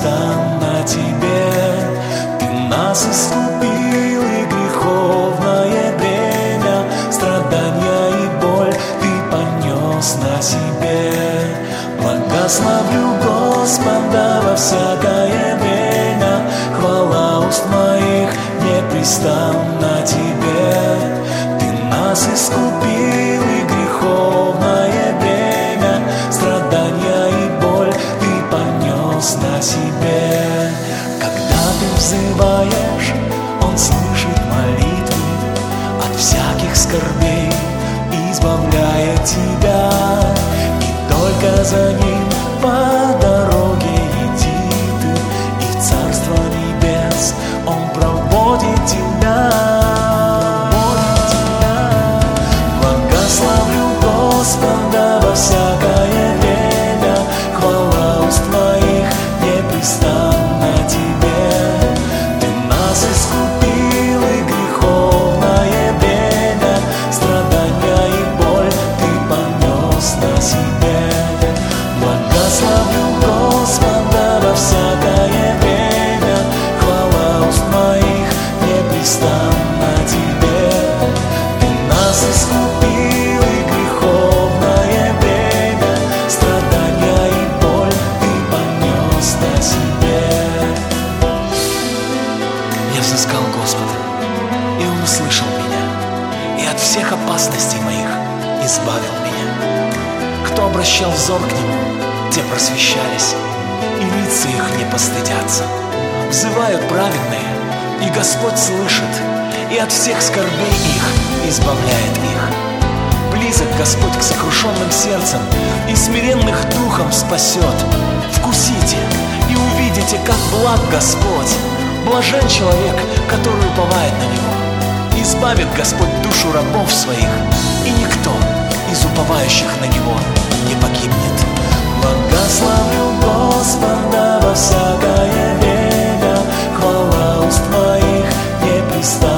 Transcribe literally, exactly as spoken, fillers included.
непрестанно Тебе. Ты нас искупил, и греховное бремя, страдания и боль Ты понес на себе. Благословлю Господа во всякое время, хвала уст моих непрестанно Тебе. Ты нас искупил, и греховное бремя, страдания и боль Ты понес на себе. Когда Ты взываешь, Он слышит молитвы, от всяких скорбей избавляет тебя. И только за Ним по дороге иди ты, и в Царство Небес Он проводит тебя. Благословлю Господа во всякое время, хвала уст моих непрестанно Тебе. Ты нас искупил, и греховное бремя, страдания и боль Ты понес на себе. Благословлю Господа во всякое время, хвала уст моих непрестанно Тебе. Ты нас искупил, и греховное бремя, страдания и боль Ты понес на себе. Я взыскал Господа, и Он услышал меня, и от всех опасностей моих избавил меня. Кто обращал взор к Нему, те просвещались, и лица их не постыдятся. Взывают праведные, и Господь слышит, и от всех скорбей их избавляет их. Близок Господь к сокрушенным сердцем, и смиренных духом спасет. Вкусите и увидите, как благ Господь. Блажен человек, который уповает на Него. Избавит Господь душу рабов своих, и никто из уповающих на Него не погибнет. Благословлю Господа во всякое время, хвала уст моих непрестанно